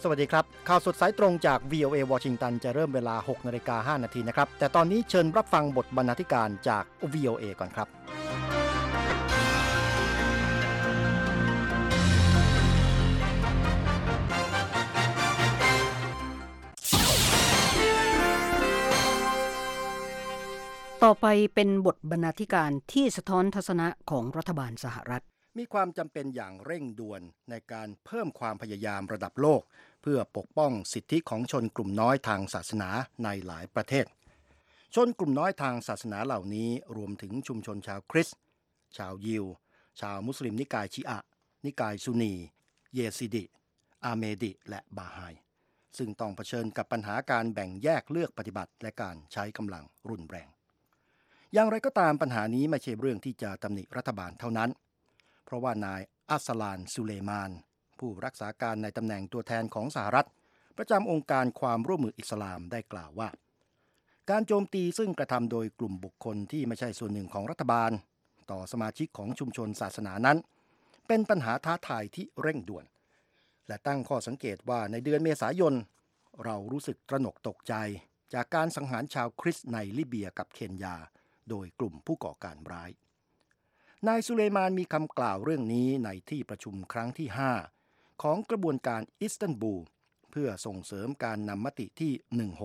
สวัสดีครับข่าวสดสายตรงจาก VOA วอชิงตันจะเริ่มเวลา 6:05 น.นะครับแต่ตอนนี้เชิญรับฟังบทบรรณาธิการจาก VOA ก่อนครับต่อไปเป็นบทบรรณาธิการที่สะท้อนทัศนะของรัฐบาลสหรัฐมีความจำเป็นอย่างเร่งด่วนในการเพิ่มความพยายามระดับโลกเพื่อปกป้องสิทธิของชนกลุ่มน้อยทางศาสนาในหลายประเทศชนกลุ่มน้อยทางศาสนาเหล่านี้รวมถึงชุมชนชาวคริสต์ชาวยิวชาวมุสลิมนิกายชีอะห์นิกายซุนนีเยซิดิอาเมดิและบาฮายซึ่งต้องเผชิญกับปัญหาการแบ่งแยกเลือกปฏิบัติและการใช้กำลังรุนแรงอย่างไรก็ตามปัญหานี้ไม่ใช่เรื่องที่จะตำหนิรัฐบาลเท่านั้นเพราะว่านายอัสลานซูเลมานผู้รักษาการในตำแหน่งตัวแทนของสหรัฐประจำองค์การความร่วมมืออิสลามได้กล่าวว่าการโจมตีซึ่งกระทำโดยกลุ่มบุคคลที่ไม่ใช่ส่วนหนึ่งของรัฐบาลต่อสมาชิกของชุมชนศาสนานั้นเป็นปัญหาท้าทายที่เร่งด่วนและตั้งข้อสังเกตว่าในเดือนเมษายนเรารู้สึกตระหนกตกใจจากการสังหารชาวคริสต์ในลิเบียกับเคนยาโดยกลุ่มผู้ก่อการร้ายนายสุเลมานมีคำกล่าวเรื่องนี้ในที่ประชุมครั้งที่ 5 ของกระบวนการอิสตันบูลเพื่อส่งเสริมการนำมติที่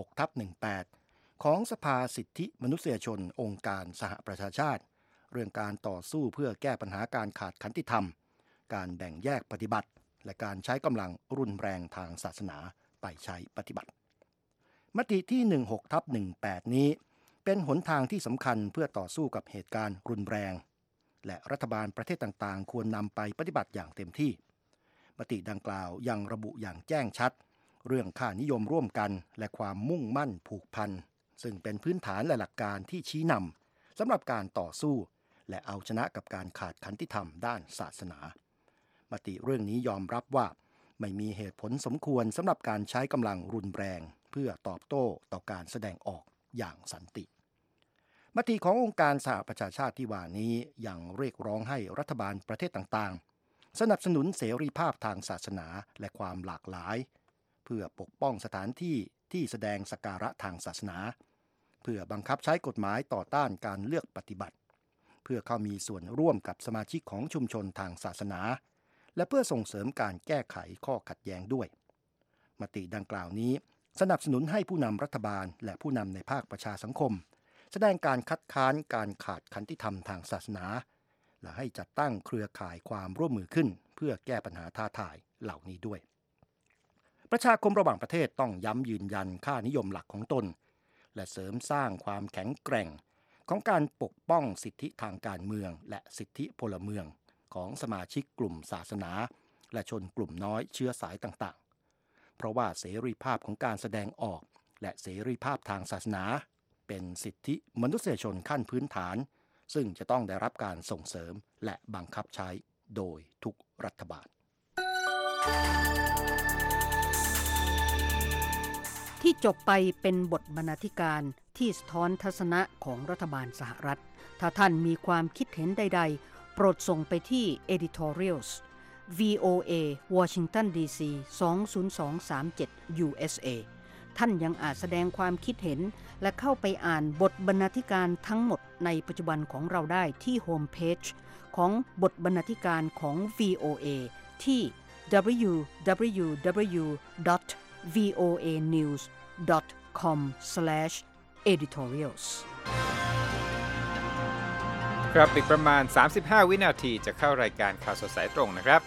16/18 ของสภาสิทธิมนุษยชนองค์การสหประชาชาติเรื่องการต่อสู้เพื่อแก้ปัญหาการขาดขันติธรรมการแบ่งแยกปฏิบัติและการใช้กำลังรุนแรงทางศาสนาไปใช้ปฏิบัติมติที่ 16/18 นี้เป็นหนทางที่สำคัญเพื่อต่อสู้กับเหตุการณ์รุนแรงและรัฐบาลประเทศต่างๆควรนำไปปฏิบัติอย่างเต็มที่มติดังกล่าวยังระบุอย่างแจ้งชัดเรื่องค่านิยมร่วมกันและความมุ่งมั่นผูกพันซึ่งเป็นพื้นฐานและหลักการที่ชี้นำสำหรับการต่อสู้และเอาชนะกับการขาดขันติธรรมด้านศาสนามติเรื่องนี้ยอมรับว่าไม่มีเหตุผลสมควรสำหรับการใช้กำลังรุนแรงเพื่อตอบโต้ต่อการแสดงออกอย่างสันติมติขององค์การสหประชาชาติที่ว่านี้ยังเรียกร้องให้รัฐบาลประเทศต่างๆสนับสนุนเสรีภาพทางศาสนาและความหลากหลายเพื่อปกป้องสถานที่ที่แสดงสักการะทางศาสนาเพื่อบังคับใช้กฎหมายต่อต้านการเลือกปฏิบัติเพื่อเข้ามีส่วนร่วมกับสมาชิกของชุมชนทางศาสนาและเพื่อส่งเสริมการแก้ไขข้อขัดแย้งด้วยมติดังกล่าวนี้สนับสนุนให้ผู้นำรัฐบาลและผู้นำในภาคประชาสังคมแสดงการคัดค้านการขาดขันติธรรมทางศาสนาและให้จัดตั้งเครือข่ายความร่วมมือขึ้นเพื่อแก้ปัญหาท้าทายเหล่านี้ด้วยประชาคมระหว่างประเทศต้องย้ำยืนยันค่านิยมหลักของตนและเสริมสร้างความแข็งแกร่งของการปกป้องสิทธิทางการเมืองและสิทธิพลเมืองของสมาชิกกลุ่มศาสนาและชนกลุ่มน้อยเชื้อสายต่างๆเพราะว่าเสรีภาพของการแสดงออกและเสรีภาพทางศาสนาเป็นสิทธิมนุษยชนขั้นพื้นฐานซึ่งจะต้องได้รับการส่งเสริมและบังคับใช้โดยทุกรัฐบาลที่จบไปเป็นบทบรรณาธิการที่สะท้อนทัศนะของรัฐบาลสหรัฐถ้าท่านมีความคิดเห็นใดๆโปรดส่งไปที่ editorials VOA Washington DC 20237 USA ท่านยังอาจแสดงความคิดเห็นและเข้าไปอ่านบทบรรณาธิการทั้งหมดในปัจจุบันของเราได้ที่โฮมเพจของบทบรรณาธิการของ VOA ที่ www.voanews.com/editorials ครับอีกประมาณ35วินาทีจะเข้ารายการข่าวสดสายตรงนะครับ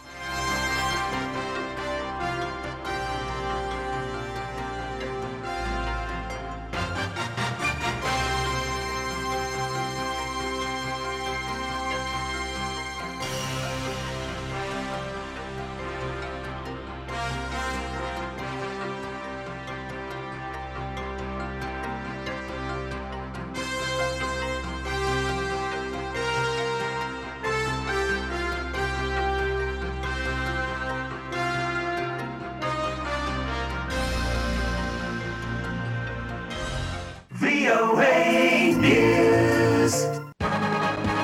VOA News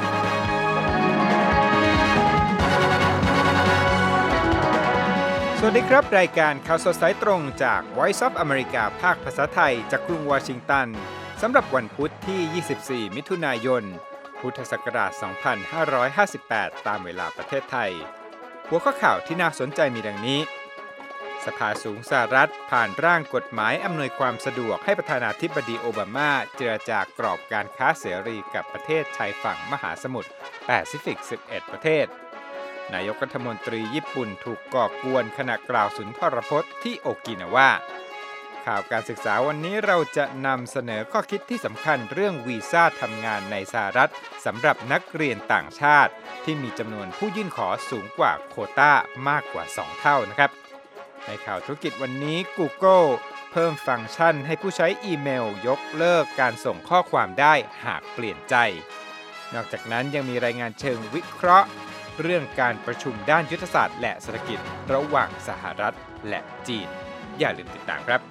สวัสดีครับรายการข่าวสดสายตรงจาก Voice of America ภาคภาษาไทยจากกรุงวอชิงตันสำหรับวันพุธที่ 24 มิถุนายน พุทธศักราช 2558 ตามเวลาประเทศไทยหัวข้อข่าวที่น่าสนใจมีดังนี้สภาสูงสหรัฐผ่านร่างกฎหมายอำนวยความสะดวกให้ประธานาธิบดีโอบามาเจรจากรอบการค้าเสรีกับประเทศชายฝั่งมหาสมุทรแปซิฟิก 11 ประเทศนายกรัฐมนตรีญี่ปุ่นถูกก่อกวนขณะกล่าวสุนทรพจน์ที่โอกินาวาข่าวการศึกษาวันนี้เราจะนำเสนอข้อคิดที่สำคัญเรื่องวีซ่าทำงานในสหรัฐสำหรับนักเรียนต่างชาติที่มีจำนวนผู้ยื่นขอสูงกว่าโควต้ามากกว่า2เท่านะครับในข่าวธุรกิจวันนี้ Google เพิ่มฟังก์ชันให้ผู้ใช้อีเมลยกเลิกการส่งข้อความได้หากเปลี่ยนใจนอกจากนั้นยังมีรายงานเชิงวิเคราะห์เรื่องการประชุมด้านยุทธศาสตร์และเศรษฐกิจระหว่างสหรัฐและจีนอย่าลืมติดตามครับ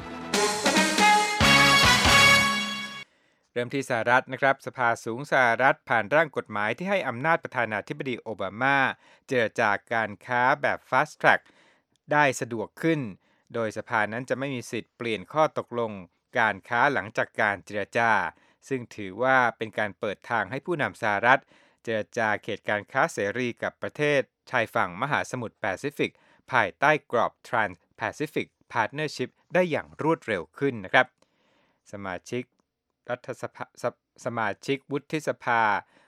เริ่มที่สหรัฐนะครับสภาสูงสหรัฐผ่านร่างกฎหมายที่ให้อำนาจประธานาธิบดีโอบามาเจรจาการค้าแบบ Fast Track ได้สะดวกขึ้นโดยสภานั้นจะไม่มีสิทธิ์เปลี่ยนข้อตกลงการค้าหลังจากการเจรจาซึ่งถือว่าเป็นการเปิดทางให้ผู้นำสหรัฐเจรจาเขตการค้าเสรีกับประเทศชายฝั่งมหาสมุทรแปซิฟิกภายใต้กรอบ Trans-Pacific Partnership ได้อย่างรวดเร็วขึ้นนะครับสมาชิกวุฒิสภา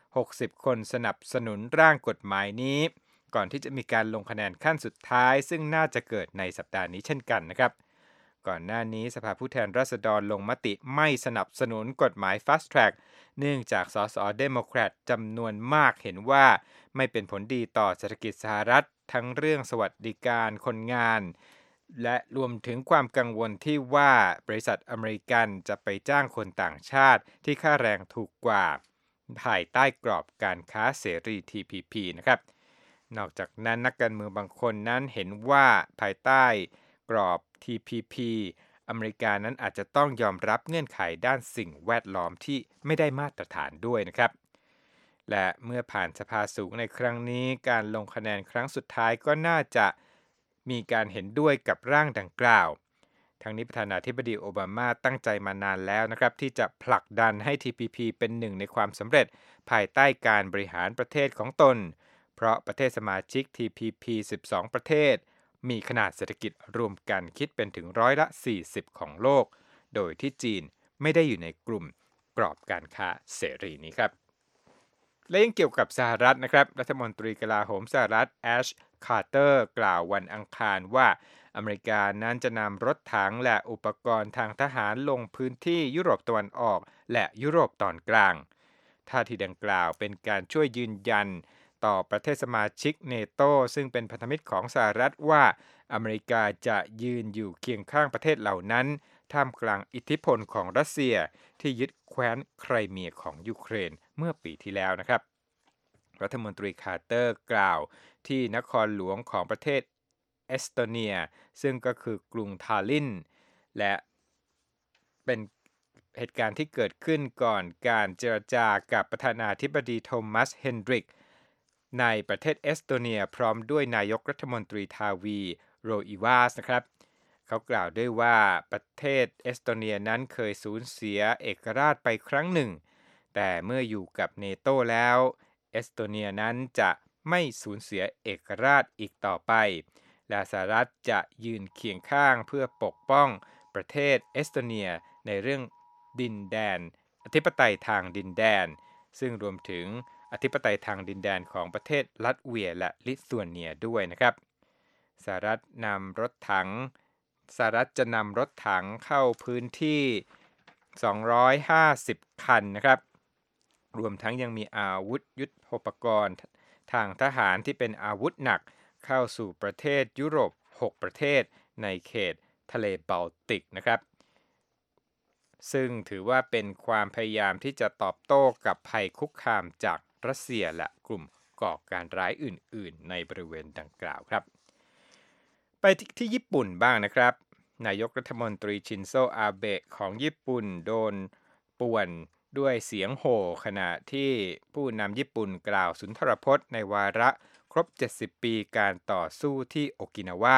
60 คนสนับสนุนร่างกฎหมายนี้ก่อนที่จะมีการลงคะแนนขั้นสุดท้ายซึ่งน่าจะเกิดในสัปดาห์นี้เช่นกันนะครับก่อนหน้านี้สภาผู้แทนราษฎรลงมติไม่สนับสนุนกฎหมาย Fast Track เนื่องจากสสเดโมแครตจำนวนมากเห็นว่าไม่เป็นผลดีต่อเศรษฐกิจสหรัฐทั้งเรื่องสวัสดิการคนงานและรวมถึงความกังวลที่ว่าบริษัทอเมริกันจะไปจ้างคนต่างชาติที่ค่าแรงถูกกว่าภายใต้กรอบการค้าเสรี TPP นะครับนอกจากนั้นนักการเมืองบางคนนั้นเห็นว่าภายใต้กรอบ TPP อเมริกานั้นอาจจะต้องยอมรับเงื่อนไขด้านสิ่งแวดล้อมที่ไม่ได้มาตรฐานด้วยนะครับและเมื่อผ่านสภาสูงในครั้งนี้การลงคะแนนครั้งสุดท้ายก็น่าจะมีการเห็นด้วยกับร่างดังกล่าวทั้งนี้ประธานาธิบดีโอบามาตั้งใจมานานแล้วนะครับที่จะผลักดันให้ TPP เป็นหนึ่งในความสำเร็จภายใต้การบริหารประเทศของตนเพราะประเทศสมาชิก TPP 12 ประเทศมีขนาดเศรษฐกิจรวมกันคิดเป็นถึง40%ของโลกโดยที่จีนไม่ได้อยู่ในกลุ่มกรอบการค้าเสรีนี้ครับและยังเกี่ยวกับสหรัฐนะครับรัฐมนตรีกลาโหมสหรัฐแอชคาร์เตอร์กล่าววันอังคารว่าอเมริกานั้นจะนำรถถังและอุปกรณ์ทางทหารลงพื้นที่ยุโรปตะวันออกและยุโรปตอนกลางท่าทีดังกล่าวเป็นการช่วยยืนยันต่อประเทศสมาชิกเนโตซึ่งเป็นพันธมิตรของสหรัฐว่าอเมริกาจะยืนอยู่เคียงข้างประเทศเหล่านั้นท่ามกลางอิทธิพลของรัสเซียที่ยึดแคว้นไครเมียของยูเครนเมื่อปีที่แล้วนะครับรัฐมนตรีคาร์เตอร์กล่าวที่นครหลวงของประเทศเอสโตเนียซึ่งก็คือกรุงทาลินและเป็นเหตุการณ์ที่เกิดขึ้นก่อนการเจรจากับประธานาธิบดีโทมัสเฮนดริกในประเทศเอสโตเนียพร้อมด้วยนายกรัฐมนตรีทาวีโรอีวาสนะครับเขากล่าวด้วยว่าประเทศเอสโตเนียนั้นเคยสูญเสียเอกราชไปครั้งหนึ่งแต่เมื่ออยู่กับเนโตแล้วเอสโตเนียนั้นจะไม่สูญเสียเอกราชอีกต่อไปและสหรัฐจะยืนเคียงข้างเพื่อปกป้องประเทศเอสโตเนียในเรื่องดินแดนอธิปไตยทางดินแดนซึ่งรวมถึงอธิปไตยทางดินแดนของประเทศลัตเวียและลิทัวเนียด้วยนะครับสหรัฐจะนำรถถังเข้าพื้นที่250คันนะครับรวมทั้งยังมีอาวุธยุทโธปกรณ์ทางทหารที่เป็นอาวุธหนักเข้าสู่ประเทศยุโรป6ประเทศในเขตทะเลบอลติกนะครับซึ่งถือว่าเป็นความพยายามที่จะตอบโต้กับภัยคุกคามจากรัสเซียและกลุ่มก่อการร้ายอื่นๆในบริเวณดังกล่าวครับไปที่ญี่ปุ่นบ้างนะครับนายกรัฐมนตรีชินโซอาเบะของญี่ปุ่นโดนป่วนด้วยเสียงโห่ขณะที่ผู้นำญี่ปุ่นกล่าวสุนทรพจน์ในวาระครบ70ปีการต่อสู้ที่โอกินาวา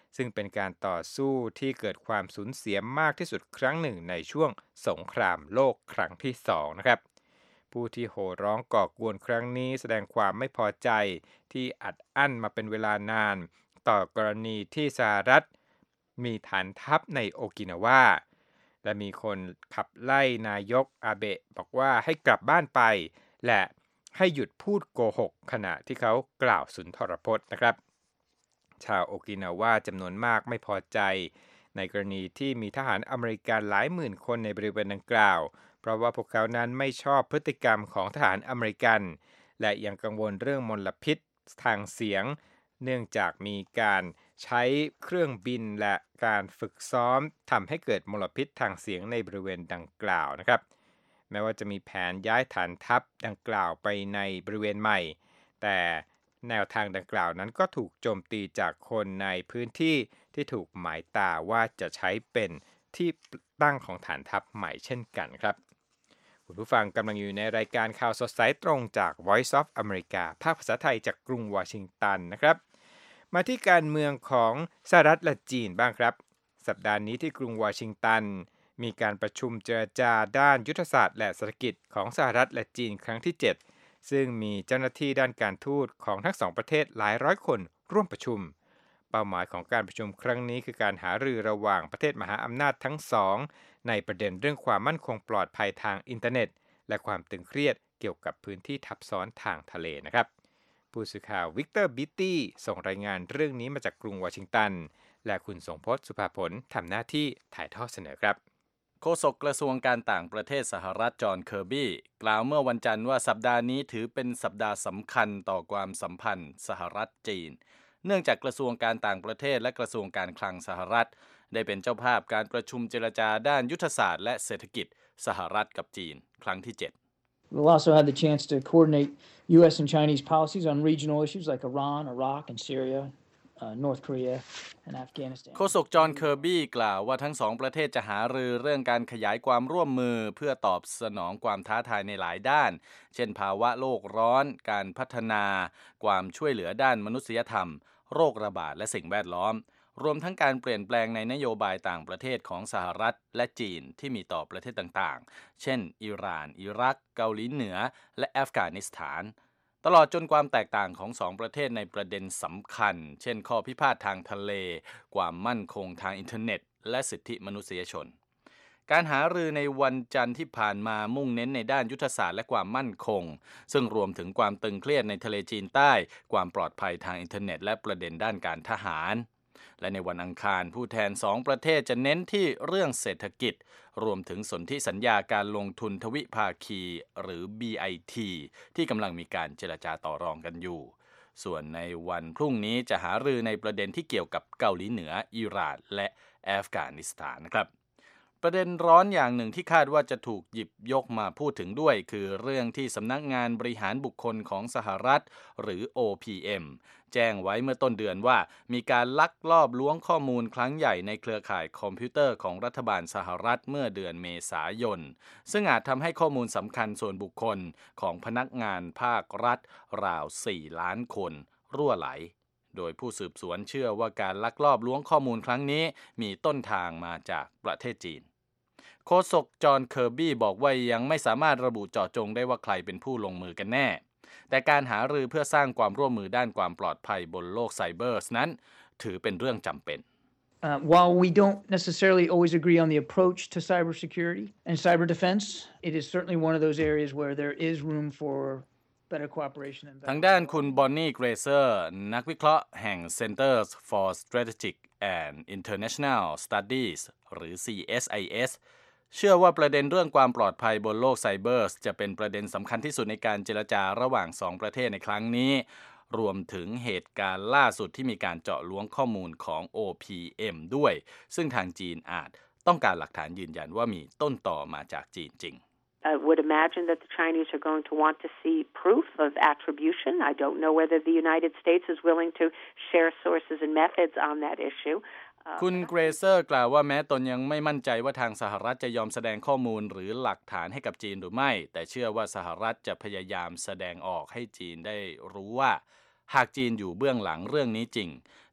ซึ่งเป็นการต่อสู้ที่เกิดความสูญเสียมากที่สุดครั้งหนึ่งในช่วงสงครามโลกครั้งที่2นะครับผู้ที่โห่ร้องก่อกวนครั้งนี้แสดงความไม่พอใจที่อัดอั้นมาเป็นเวลานานต่อกรณีที่สหรัฐมีฐานทัพในโอกินาวาและมีคนขับไล่นายกอาเบะบอกว่าให้กลับบ้านไปและให้หยุดพูดโกหกขณะที่เขากล่าวสุนทรพจน์นะครับชาวโอกินาวาจำนวนมากไม่พอใจในกรณีที่มีทหารอเมริกันหลายหมื่นคนในบริเวณดังกล่าวเพราะว่าพวกเขานั้นไม่ชอบพฤติกรรมของทหารอเมริกันและยังกังวลเรื่องมลพิษทางเสียงเนื่องจากมีการใช้เครื่องบินและการฝึกซ้อมทำให้เกิดมลพิษทางเสียงในบริเวณดังกล่าวนะครับแม้ว่าจะมีแผนย้ายฐานทัพดังกล่าวไปในบริเวณใหม่แต่แนวทางดังกล่าวนั้นก็ถูกโจมตีจากคนในพื้นที่ที่ถูกหมายตาว่าจะใช้เป็นที่ตั้งของฐานทัพใหม่เช่นกันครับคุณผู้ฟังกำลังอยู่ในรายการข่าวสดสายตรงจาก Voice of America ภาคภาษาไทยจากกรุงวอชิงตันนะครับมาที่การเมืองของสหรัฐและจีนบ้างครับสัปดาห์นี้ที่กรุงวอชิงตันมีการประชุมเจรจาด้านยุทธศาสตร์และเศรษฐกิจของสหรัฐและจีนครั้งที่7ซึ่งมีเจ้าหน้าที่ด้านการทูตของทั้งสองประเทศหลายร้อยคนร่วมประชุมเป้าหมายของการประชุมครั้งนี้คือการหารือระหว่างประเทศมหาอำนาจทั้งสองในประเด็นเรื่องความมั่นคงปลอดภัยทางอินเทอร์เน็ตและความตึงเครียดเกี่ยวกับพื้นที่ทับซ้อนทางทะเลนะครับผู้สื่อข่าววิกเตอร์บิตตี้ส่งรายงานเรื่องนี้มาจากกรุงวอชิงตันและคุณสงพจน์สุภาผลทำหน้าที่ถ่ายทอดเสนอครับโฆษกกระทรวงการต่างประเทศสหรัฐจอห์นเคอร์บี้กล่าวเมื่อวันจันทร์ว่าสัปดาห์นี้ถือเป็นสัปดาห์สำคัญต่อความสัมพันธ์สหรัฐจีนเนื่องจากกระทรวงการต่างประเทศและกระทรวงการคลังสหรัฐได้เป็นเจ้าภาพการประชุมเจรจาด้านยุทธศาสตร์และเศรษฐกิจสหรัฐกับจีนครั้งที่ 7We'll also have the chance to coordinate U.S. and Chinese policies on regional issues like Iran, Iraq, and Syria, North Korea, and Afghanistan. โฆษกจอห์นเคอร์บี้กล่าวว่าทั้งสองประเทศจะหารือเรื่องการขยายความร่วมมือเพื่อตอบสนองความท้าทายในหลายด้านเช่นภาวะโลกร้อนการพัฒนาความช่วยเหลือด้านมนุษยธรรมโรคระบาดและสิ่งแวดล้อมรวมทั้งการเปลี่ยนแปลงในนโยบายต่างประเทศของสหรัฐและจีนที่มีต่อประเทศต่างๆเช่นอิหร่านอิรักเกาหลีเหนือและอัฟกานิสถานตลอดจนความแตกต่างของสองประเทศในประเด็นสำคัญเช่นข้อพิพาททางทะเลความมั่นคงทางอินเทอร์เน็ตและสิทธิมนุษยชนการหารือในวันจันทร์ที่ผ่านมามุ่งเน้นในด้านยุทธศาสตร์และความมั่นคงซึ่งรวมถึงความตึงเครียดในทะเลจีนใต้ความปลอดภัยทางอินเทอร์เน็ตและประเด็นด้านการทหารและในวันอังคารผู้แทน2ประเทศจะเน้นที่เรื่องเศรษฐกิจรวมถึงสนธิสัญญาการลงทุนทวิภาคีหรือ BIT ที่กำลังมีการเจรจาต่อรองกันอยู่ส่วนในวันพรุ่งนี้จะหารือในประเด็นที่เกี่ยวกับเกาหลีเหนืออิหร่านและอัฟกานิสถานนะครับประเด็นร้อนอย่างหนึ่งที่คาดว่าจะถูกหยิบยกมาพูดถึงด้วยคือเรื่องที่สำนักงานบริหารบุคคลของสหรัฐหรือ OPM แจ้งไว้เมื่อต้นเดือนว่ามีการลักลอบล้วงข้อมูลครั้งใหญ่ในเครือข่ายคอมพิวเตอร์ของรัฐบาลสหรัฐเมื่อเดือนเมษายนซึ่งอาจทำให้ข้อมูลสำคัญส่วนบุคคลของพนักงานภาครัฐราว 4 ล้านคนรั่วไหลโดยผู้สืบสวนเชื่อว่าการลักลอบล้วงข้อมูลครั้งนี้มีต้นทางมาจากประเทศจีนโฆษกจอห์นเคอร์บี้บอกว่ายังไม่สามารถระบุเจาะจงได้ว่าใครเป็นผู้ลงมือกันแน่แต่การหารือเพื่อสร้างความร่วมมือด้านความปลอดภัยบนโลกไซเบอร์นั้นถือเป็นเรื่องจำเป็น While we don't necessarily always agree on the approach to cybersecurity and cyber defense, it is certainly one of those areas where there is room for better cooperation and ทางด้านคุณบอนนี่เกรเซอร์นักวิเคราะห์แห่ง Centers for Strategic and International Studies หรือ CSISเชื่อว่าประเด็นเรื่องความปลอดภัยบนโลกไซเบอร์จะเป็นประเด็นสำคัญที่สุดในการเจรจาระหว่าง2ประเทศในครั้งนี้รวมถึงเหตุการณ์ล่าสุดที่มีการเจาะล้วงข้อมูลของ OPM ด้วยซึ่งทางจีนอาจต้องการหลักฐานยืนยันว่ามีต้นต่อมาจากจีนจริง I would imagine that the Chinese are going to want to see proof of attribution. I don't know whether the United States is willing to share sources and methods on that issue. คุณเกรเซอร์กล่าวว่าแม้ตนยังไม่มั่นใจว่าทางสหรัฐจะยอมแสดงข้อมูลหรือหลักฐานให้กับจีนหรือไม่แต่เชื่อว่าสหรัฐจะพยายามแสดงออกให้จีนได้รู้ว่าหากจีนอยู่เบื้องหลังเรื่องนี้จริง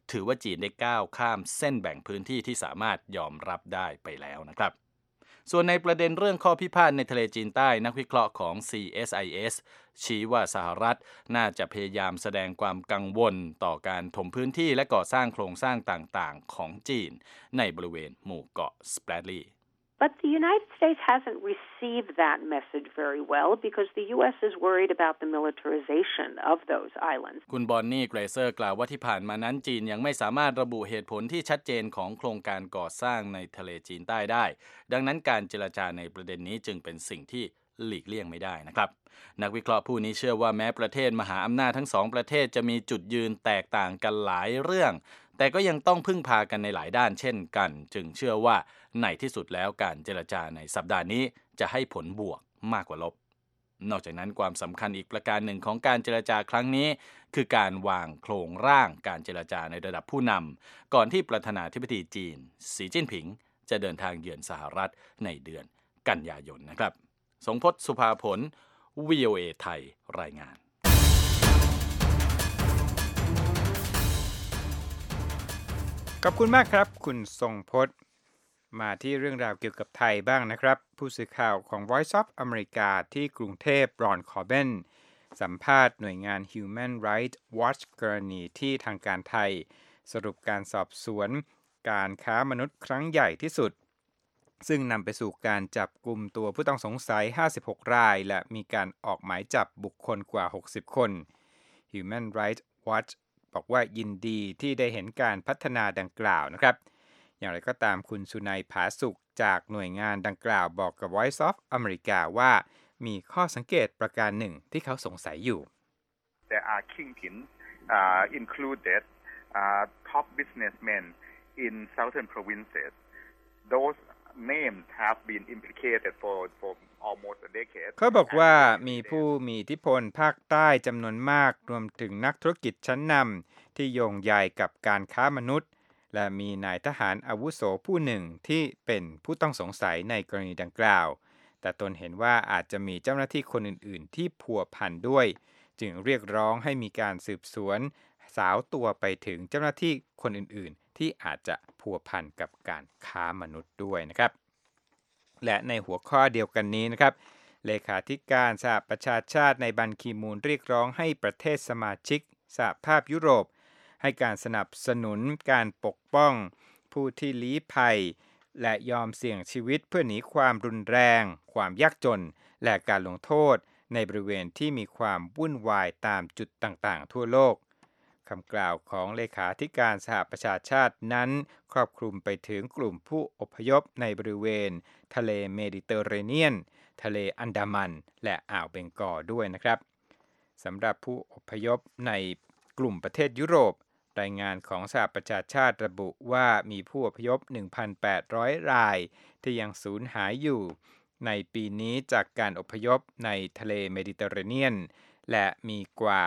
ถือว่าจีนได้ก้าวข้ามเส้นแบ่งพื้นที่ที่สามารถยอมรับได้ไปแล้วนะครับส่วนในประเด็นเรื่องข้อพิพาทในทะเลจีนใต้นักวิเคราะห์ของ CSIS ชี้ว่าสหรัฐน่าจะพยายามแสดงความกังวลต่อการถมพื้นที่และก่อสร้างโครงสร้างต่างๆของจีนในบริเวณหมู่เกาะสเปรดลี But the United States hasn't received that message very well because the U.S. is worried about the militarization of those islands. คุณบอนนี่เกรเซอร์กล่าวว่าที่ผ่านมานั้นจีนยังไม่สามารถระบุเหตุผลที่ชัดเจนของโครงการก่อสร้างในทะเลจีนใต้ได้ดังนั้นการเจรจาในประเด็นนี้จึงเป็นสิ่งที่หลีกเลี่ยงไม่ได้นะครับนักวิเคราะห์ผู้นี้เชื่อว่าแม้ประเทศมหาอำนาจทั้งสองประเทศจะมีจุดยืนแตกต่างกันหลายเรื่องแต่ก็ยังต้องพึ่งพากันในหลายด้านเช่นกันจึงเชื่อว่าในที่สุดแล้วการเจรจาในสัปดาห์นี้จะให้ผลบวกมากกว่าลบนอกจากนั้นความสำคัญอีกประการหนึ่งของการเจรจาครั้งนี้คือการวางโครงร่างการเจรจาในระดับผู้นำก่อนที่ประธานาธิบดีจีนสีจิ้นผิงจะเดินทางเยือนสหรัฐในเดือนกันยายนนะครับสงพจน์ สุภาผล VOA ไทยรายงานขอบคุณมากครับคุณทรงพจน์มาที่เรื่องราวเกี่ยวกับไทยบ้างนะครับผู้สื่อข่าวของ Voice of America ที่กรุงเทพรอนคอร์เบนสัมภาษณ์หน่วยงาน Human Rights Watch กรณีที่ทางการไทยสรุปการสอบสวนการค้ามนุษย์ครั้งใหญ่ที่สุดซึ่งนำไปสู่การจับกุมตัวผู้ต้องสงสัย56รายและมีการออกหมายจับบุคคลกว่า60คน Human Rights Watch บอกว่ายินดีที่ได้เห็นการพัฒนาดังกล่าวนะครับอย่างไรก็ตามคุณสุนัยผาสุขจากหน่วยงานดังกล่าวบอกกับ Voice of America ว่ามีข้อสังเกตประการหนึ่งที่เขาสงสัยอยู่ There are kingpins included top businessmen in southern provinces. Those names have been implicated for almost a decade. เขาบอกว่ามีผู้มีอิทธิพลภาคใต้จำนวนมากรวมถึงนักธุรกิจชั้นนำที่โยงใยกับการค้ามนุษย์และมีนายทหารอาวุโสผู้หนึ่งที่เป็นผู้ต้องสงสัยในกรณีดังกล่าวแต่ตนเห็นว่าอาจจะมีเจ้าหน้าที่คนอื่นๆที่พัวพันด้วยจึงเรียกร้องให้มีการสืบสวนสาวตัวไปถึงเจ้าหน้าที่คนอื่นๆที่อาจจะพัวพันกับการค้ามนุษย์ด้วยนะครับและในหัวข้อเดียวกันนี้นะครับเลขาธิการสหประชาชาติในบันคีมูนเรียกร้องให้ประเทศสมาชิกสหภาพยุโรปให้การสนับสนุนการปกป้องผู้ที่ลี้ภัยและยอมเสี่ยงชีวิตเพื่อหนีความรุนแรงความยากจนและการลงโทษในบริเวณที่มีความวุ่นวายตามจุดต่างๆทั่วโลกคำกล่าวของเลขาธิการสหประชาชาตินั้นครอบคลุมไปถึงกลุ่มผู้อพยพในบริเวณทะเลเมดิเตอร์เรเนียนทะเลอันดามันและอ่าวเบงกอลด้วยนะครับสำหรับผู้อพยพในกลุ่มประเทศยุโรปรายงานของสหประชาชาติระบุว่ามีผู้อพยพ 1,800 รายที่ยังสูญหายอยู่ในปีนี้จากการอพยพในทะเลเมดิเตอร์เรเนียนและมีกว่า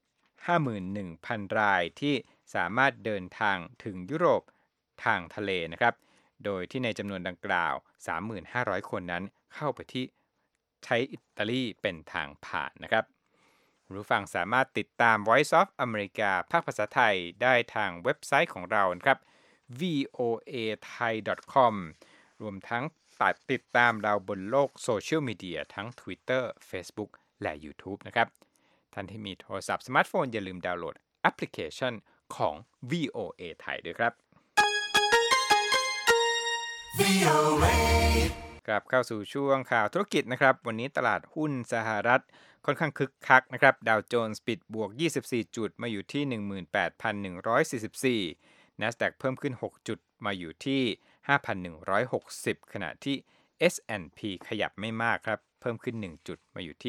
51,000 รายที่สามารถเดินทางถึงยุโรปทางทะเลนะครับโดยที่ในจำนวนดังกล่าว 3,500 คนนั้นเข้าไปที่ใช้อิตาลีเป็นทางผ่านนะครับผู้ฟังสามารถติดตาม Voice of America ภาคภาษาไทยได้ทางเว็บไซต์ของเรานะครับ voathai.com รวมทั้งติดตามเราบนโลกโซเชียลมีเดียทั้ง Twitter Facebook และ YouTube นะครับท่านที่มีโทรศัพท์สมาร์ทโฟนอย่าลืมดาวน์โหลดแอปพลิเคชันของ VOA ไทยด้วยครับกลับเข้าสู่ช่วงข่าวธุรกิจนะครับวันนี้ตลาดหุ้นสหรัฐค่อนข้างคึกคักนะครับดาวโจนส์ปิดบวก24จุดมาอยู่ที่ 18,144 NASDAQ เพิ่มขึ้น6จุดมาอยู่ที่ 5,160 ขณะที่ S&P ขยับไม่มากครับเพิ่มขึ้น1จุดมาอยู่ที่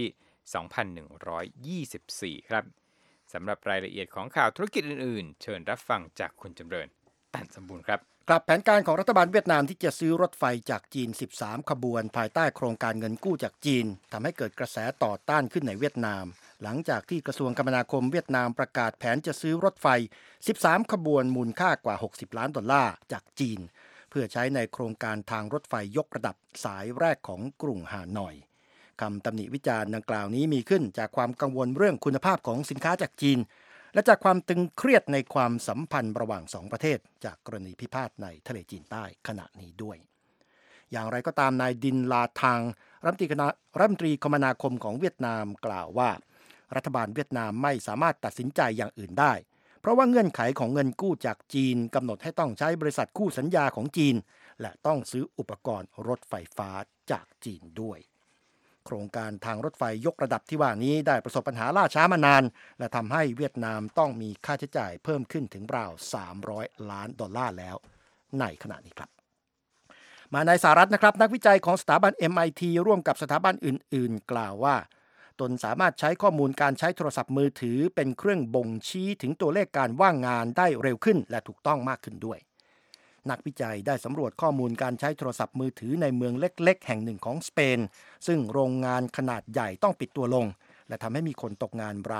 2,124 ครับสำหรับรายละเอียดของข่าวธุรกิจอื่นๆเชิญรับฟังจากคุณจำเริญตันสมบูรณ์ครับกลับแผนการของรัฐบาลเวียดนามที่จะซื้อรถไฟจากจีน13ขบวนภายใต้โครงการเงินกู้จากจีนทำให้เกิดกระแสต่อต้านขึ้นในเวียดนามหลังจากที่กระทรวงคมนาคมเวียดนามประกาศแผนจะซื้อรถไฟ13ขบวนมูลค่ากว่า$60 ล้านจากจีนเพื่อใช้ในโครงการทางรถไฟยกระดับสายแรกของกรุงฮานอยคำตำหนิวิจารณ์ดังกล่าวนี้มีขึ้นจากความกังวลเรื่องคุณภาพของสินค้าจากจีนและจากความตึงเครียดในความสัมพันธ์ระหว่าง2ประเทศจากกรณีพิพาทในทะเลจีนใต้ขณะนี้ด้วยอย่างไรก็ตามนายดินลาทางรัฐมนตรีคมนาคมของเวียดนามกล่าวว่ารัฐบาลเวียดนามไม่สามารถตัดสินใจอย่างอื่นได้เพราะว่าเงื่อนไขของเงินกู้จากจีนกำหนดให้ต้องใช้บริษัทคู่สัญญาของจีนและต้องซื้ออุปกรณ์รถไฟฟ้าจากจีนด้วยโครงการทางรถไฟยกระดับที่ว่านี้ได้ประสบปัญหาล่าช้ามานานและทำให้เวียดนามต้องมีค่าใช้จ่ายเพิ่มขึ้นถึงราว$300 ล้านแล้วในขณะนี้ครับมาในสหรัฐนะครับนักวิจัยของสถาบัน MIT ร่วมกับสถาบันอื่นๆกล่าวว่าตนสามารถใช้ข้อมูลการใช้โทรศัพท์มือถือเป็นเครื่องบ่งชี้ถึงตัวเลขการว่างงานได้เร็วขึ้นและถูกต้องมากขึ้นด้วยนักวิจัยได้สำรวจข้อมูลการใช้โทรศัพท์มือถือในเมืองเล็กๆแห่งหนึ่งของสเปนซึ่งโรงงานขนาดใหญ่ต้องปิดตัวลงและทำให้มีคนตกงานราว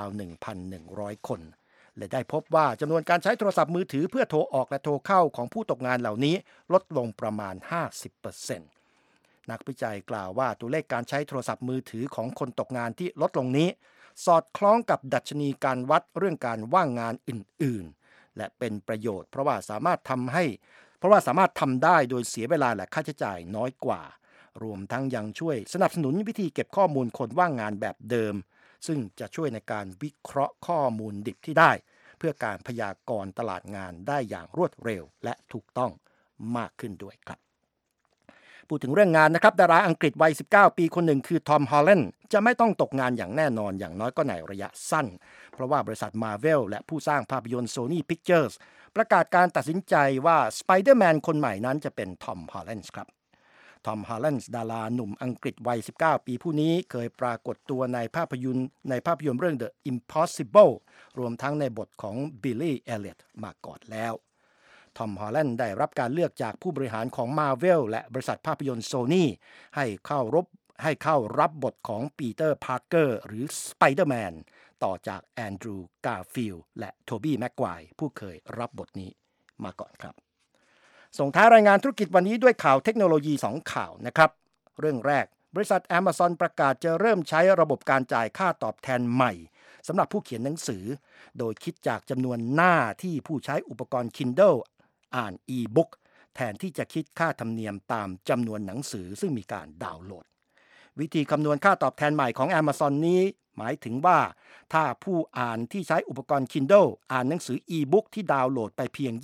1,100 คนและได้พบว่าจำนวนการใช้โทรศัพท์มือถือเพื่อโทรออกและโทรเข้าของผู้ตกงานเหล่านี้ลดลงประมาณ 50%นักวิจัยกล่าวว่าตัวเลขการใช้โทรศัพท์มือถือของคนตกงานที่ลดลงนี้สอดคล้องกับดัชนีการวัดเรื่องการว่างงานอื่นๆและเป็นประโยชน์เพราะว่าสามารถทำได้โดยเสียเวลาและค่าใช้จ่ายน้อยกว่ารวมทั้งยังช่วยสนับสนุนวิธีเก็บข้อมูลคนว่างงานแบบเดิมซึ่งจะช่วยในการวิเคราะห์ข้อมูลดิบที่ได้เพื่อการพยากรณ์ตลาดงานได้อย่างรวดเร็วและถูกต้องมากขึ้นด้วยครับพูดถึงเรื่องงานนะครับดาราอังกฤษวัย19 ปีคนหนึ่งคือทอม ฮอลแลนด์จะไม่ต้องตกงานอย่างแน่นอนอย่างน้อยก็ในระยะสั้นเพราะว่าบริษัท Marvel และผู้สร้างภาพยนตร์ Sony Pictures ประกาศการตัดสินใจว่าสไปเดอร์แมนคนใหม่นั้นจะเป็นทอม ฮอลแลนด์ครับทอม ฮอลแลนด์ดาราหนุ่มอังกฤษวัย19 ปีผู้นี้เคยปรากฏตัวในภาพยนตร์เรื่อง The Impossible รวมทั้งในบทของ Billy Elliot มาก่อนแล้วทอม ฮอลแลนด์ได้รับการเลือกจากผู้บริหารของ Marvel และบริษัทภาพยนตร์ Sony ให้เข้ารับบทของปีเตอร์ พาร์เกอร์หรือสไปเดอร์แมนต่อจากแอนดรูว์ การ์ฟิลด์และโทบี้ แม็กไกวร์ผู้เคยรับบทนี้มาก่อนครับส่งท้ายรายงานธุรกิจวันนี้ด้วยข่าวเทคโนโลยี2ข่าวนะครับเรื่องแรกบริษัท Amazon ประกาศจะเริ่มใช้ระบบการจ่ายค่าตอบแทนใหม่สำหรับผู้เขียนหนังสือโดยคิดจากจำนวนหน้าที่ผู้ใช้อุปกรณ์ Kindle อ่าน e-book แทนที่จะคิดค่าธรรมเนียมตามจำนวนหนังสือซึ่งมีการดาวน์โหลดวิธีคำนวณค่าตอบแทนใหม่ของ Amazon นี้หมายถึงว่าถ้าผู้อ่านที่ใช้อุปกรณ์ Kindle อ่านหนังสือ e-book ที่ดาวน์โหลดไปเพียง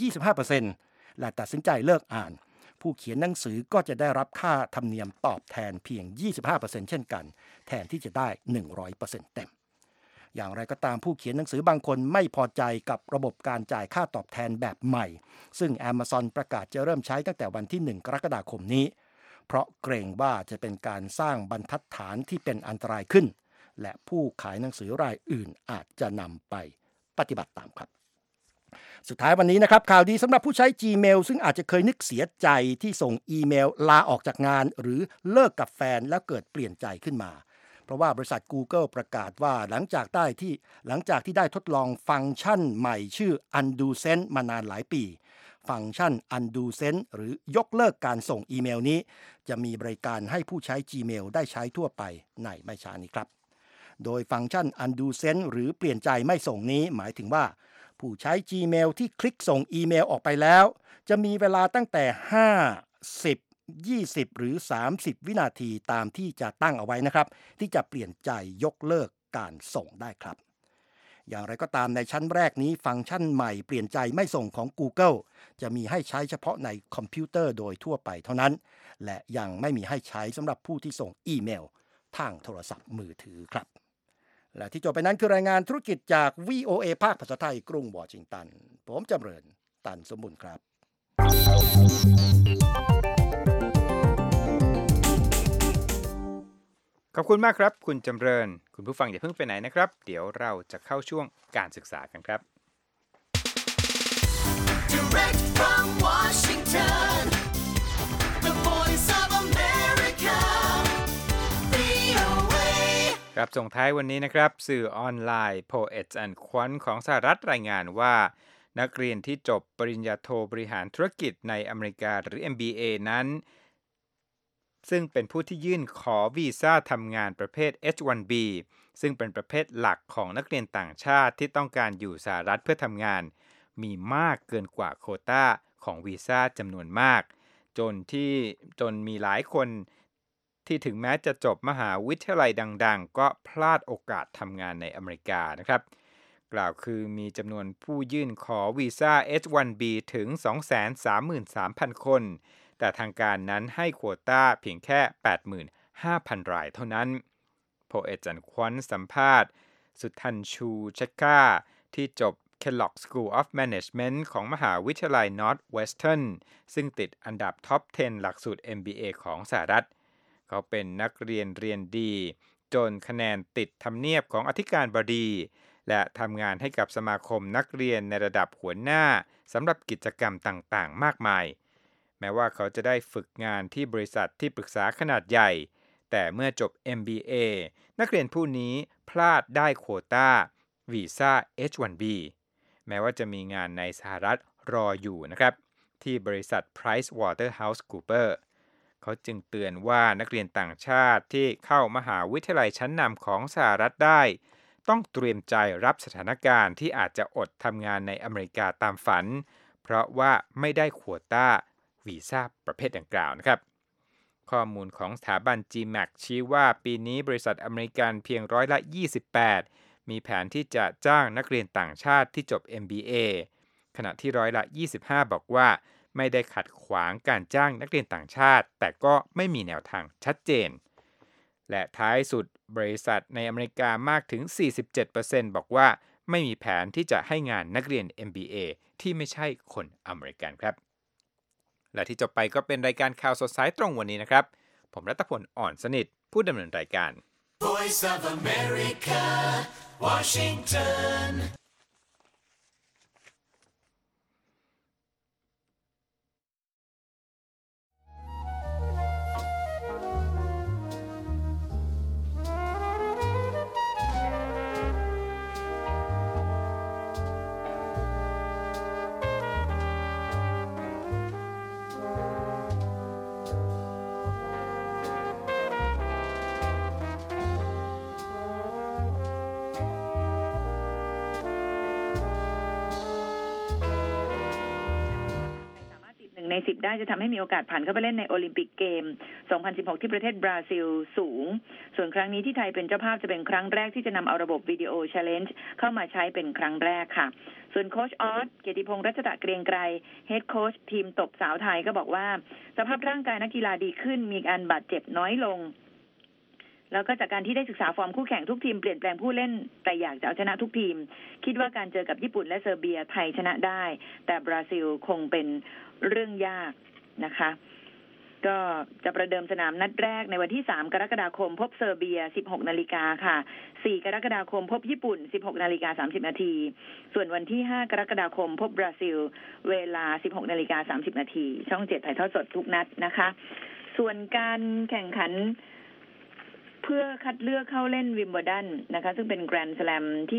25% และตัดสินใจเลิกอ่านผู้เขียนหนังสือก็จะได้รับค่าธรรมเนียมตอบแทนเพียง 25% เช่นกันแทนที่จะได้ 100% เต็มอย่างไรก็ตามผู้เขียนหนังสือบางคนไม่พอใจกับระบบการจ่ายค่าตอบแทนแบบใหม่ซึ่ง Amazon ประกาศจะเริ่มใช้ตั้งแต่วันที่ 1 กรกฎาคมนี้เพราะเกรงว่าจะเป็นการสร้างบรรทัดฐานที่เป็นอันตรายขึ้นและผู้ขายหนังสือรายอื่นอาจจะนำไปปฏิบัติตามครับสุดท้ายวันนี้นะครับข่าวดีสำหรับผู้ใช้ Gmail ซึ่งอาจจะเคยนึกเสียใจที่ส่งอีเมลลาออกจากงานหรือเลิกกับแฟนแล้วเกิดเปลี่ยนใจขึ้นมาเพราะว่าบริษัท Google ประกาศว่าหลังจากที่ได้ทดลองฟังก์ชันใหม่ชื่อ Undo Send มานานหลายปีฟังก์ชัน Undo Send หรือยกเลิกการส่งอีเมลนี้จะมีบริการให้ผู้ใช้ Gmail ได้ใช้ทั่วไปในไม่ช้านี้ครับโดยฟังก์ชัน Undo Send หรือเปลี่ยนใจไม่ส่งนี้หมายถึงว่าผู้ใช้ Gmail ที่คลิกส่งอีเมลออกไปแล้วจะมีเวลาตั้งแต่5 10 20 หรือ30วินาทีตามที่จะตั้งเอาไว้นะครับที่จะเปลี่ยนใจยกเลิกการส่งได้ครับอย่างไรก็ตามในชั้นแรกนี้ฟังก์ชันใหม่เปลี่ยนใจไม่ส่งของ Google จะมีให้ใช้เฉพาะในคอมพิวเตอร์โดยทั่วไปเท่านั้นและยังไม่มีให้ใช้สำหรับผู้ที่ส่งอีเมลทางโทรศัพท์มือถือครับและที่จบไปนั้นคือรายงานธุรกิจจาก VOA ภาคภาษาไทยกรุงวอชิงตันผมจำเริญตันสมบุญครับขอบคุณมากครับคุณจำเริญคุณผู้ฟังอย่าเพิ่งไปไหนนะครับเดี๋ยวเราจะเข้าช่วงการศึกษากันครับ Direct from Washington, the voice of America, VOA. ครับส่งท้ายวันนี้นะครับสื่อออนไลน์ Poets and Quants ของสหรัฐรายงานว่านักเรียนที่จบปริญญาโทบริหารธุรกิจในอเมริกาหรือ MBA นั้นซึ่งเป็นผู้ที่ยื่นขอวีซ่าทำงานประเภท H1B ซึ่งเป็นประเภทหลักของนักเรียนต่างชาติที่ต้องการอยู่สหรัฐเพื่อทำงานมีมากเกินกว่าโควต้าของวีซ่าจำนวนมากจนมีหลายคนที่ถึงแม้จะจบมหาวิทยาลัยดังๆก็พลาดโอกาสทำงานในอเมริกานะครับกล่าวคือมีจำนวนผู้ยื่นขอวีซ่า H1B ถึง 233,000 คนแต่ทางการนั้นให้โควต้าเพียงแค่ 85,000 รายเท่านั้นโพเอตจันควันสัมภาษณ์สุทันชูเชคก้าที่จบ Kellogg School of Management ของมหาวิทยาลัย Northwestern ซึ่งติดอันดับท็อป 10 หลักสูตร MBA ของสหรัฐเขาเป็นนักเรียนเรียนดีจนคะแนนติดทำเนียบของอธิการบดีและทำงานให้กับสมาคมนักเรียนในระดับหัวหน้าสำหรับกิจกรรมต่างๆมากมายแม้ว่าเขาจะได้ฝึกงานที่บริษัทที่ปรึกษาขนาดใหญ่แต่เมื่อจบ MBA นักเรียนผู้นี้พลาดได้โควต้าวีซ่า H1B แม้ว่าจะมีงานในสหรัฐรออยู่นะครับที่บริษัท PricewaterhouseCoopers เขาจึงเตือนว่านักเรียนต่างชาติที่เข้ามหาวิทยาลัยชั้นนำของสหรัฐได้ต้องเตรียมใจรับสถานการณ์ที่อาจจะอดทำงานในอเมริกาตามฝันเพราะว่าไม่ได้โควต้าวีซ่าประเภทดังกล่าวนะครับข้อมูลของสถาบัน GMAT ชี้ว่าปีนี้บริษัทอเมริกันเพียง28%มีแผนที่จะจ้างนักเรียนต่างชาติที่จบ MBA ขณะที่25%บอกว่าไม่ได้ขัดขวางการจ้างนักเรียนต่างชาติแต่ก็ไม่มีแนวทางชัดเจนและท้ายสุดบริษัทในอเมริกามากถึง 47% บอกว่าไม่มีแผนที่จะให้งานนักเรียน MBA ที่ไม่ใช่คนอเมริกันครับและที่จบไปก็เป็นรายการข่าวสดสายตรงวันนี้นะครับผมรัตพล อ่อนสนิทผู้ดำเนินรายการ Voice of America, Washington. ใน10ได้จะทำให้มีโอกาสผ่านเข้าไปเล่นในโอลิมปิกเกม 2016 ที่ประเทศบราซิลสูงส่วนครั้งนี้ที่ไทยเป็นเจ้าภาพจะเป็นครั้งแรกที่จะนำเอาระบบวิดีโอ Challenge เข้ามาใช้เป็นครั้งแรกค่ะส่วนโค้ชออสเกียรติพงษ์รัชตะเกรียงไกรเฮดโค้ชทีมตบสาวไทยก็บอกว่าสภาพร่างกายนักกีฬาดีขึ้นมีการบาดเจ็บน้อยลงแล้วก็จากการที่ได้ศึกษาฟอร์มคู่แข่งทุกทีมเปลี่ยนแปลงผู้เล่นแต่อยากจะเอาชนะทุกทีมคิดว่าการเจอกับญี่ปุ่นและเซอร์เบียไทยชนะได้แต่บราซิลคงเป็นเรื่องยากนะคะก็จะประเดิมสนามนัดแรกในวันที่3กรกฎาคมพบเซอร์เบีย 16 นาฬิกาค่ะ4กรกฎาคมพบญี่ปุ่น 16 นาฬิกา30นาทีส่วนวันที่5กรกฎาคมพบบราซิลเวลา 16 นาฬิกา30นาทีช่อง7ถ่ายทอดสดทุกนัดนะคะส่วนการแข่งขันเพื่อคัดเลือกเข้าเล่นวิมเบิลดันนะคะซึ่งเป็นแกรนด์สแลมที่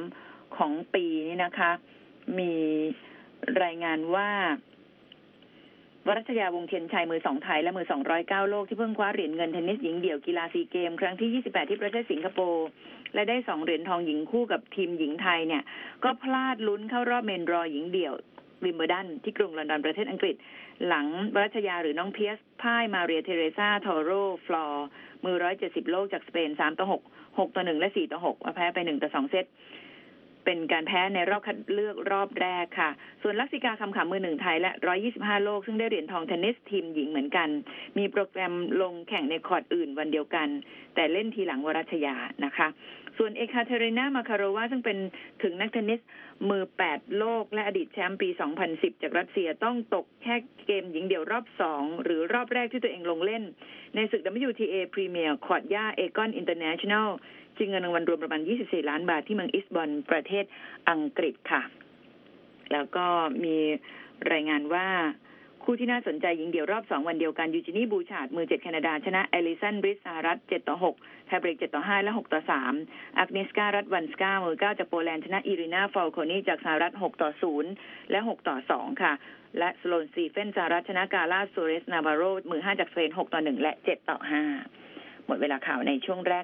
3ของปีนี้นะคะมีรายงานว่าวรัชยาวงศ์เทียนชัยมือ2ไทยและมือ209โลกที่เพิ่งคว้าเหรียญเงินเทนนิสหญิงเดี่ยวกีฬาซีเกมครั้งที่28ที่ประเทศสิงคโปร์และได้2เหรียญทองหญิงคู่กับทีมหญิงไทยเนี่ยก็พลาดลุ้นเข้ารอบเมนดรอหญิงเดี่ยววิมเบิลดันที่กรุงลอนดอนประเทศอังกฤษหลังวรัชยาหรือน้องเพียสพ่ายมาเรียเทเรซาทอโรฟลอร์มือ170โลกจากสเปน3-6 6-1และ4-6แพ้ไป1-2เซตเป็นการแพ้ในรอบคัดเลือกรอบแรกค่ะส่วนลักษิกาคำขำมือ1ไทยและ125โลกซึ่งได้เหรียญทองเทนนิสทีมหญิงเหมือนกันมีโปรแกรมลงแข่งในคอร์ตอื่นวันเดียวกันแต่เล่นทีหลังวรัชยานะคะส่วนเอคาเทรินามาคารโววาซึ่งเป็นถึงนักเทนนิสมือ8โลกและอดีตแชมป์ปี2010จากรัสเซียต้องตกแค่เกมหญิงเดี่ยวรอบ2หรือรอบแรกที่ตัวเองลงเล่นในศึก WTA Premier คอร์ตย่าเอกอนอินเตอร์เนชั่นแนลชิงเงินรางวัลรวมประมาณ24ล้านบาทที่เมืองอิสบอนประเทศอังกฤษค่ะแล้วก็มีรายงานว่าคู่ที่น่าสนใจหญิงเดี่ยวรอบ2วันเดียวกันยูจินี่บูชาร์ดมือ7แคนาดาชนะเอลิสันบริสสหรัฐ7-6ไทยเบรก7-5และ6-3อักเนสการัตวันสกามือ9จากโปแลนด์ชนะอิรินาฟอลโคนีจากสหรัฐ6-0และ6-2ค่ะและสโลนซีเฟนสหรัฐชนะกาลาโซเรสนาบาโรมือ5จากสเปน6-1และ7-5หมดเวลาข่าวในช่วงแรก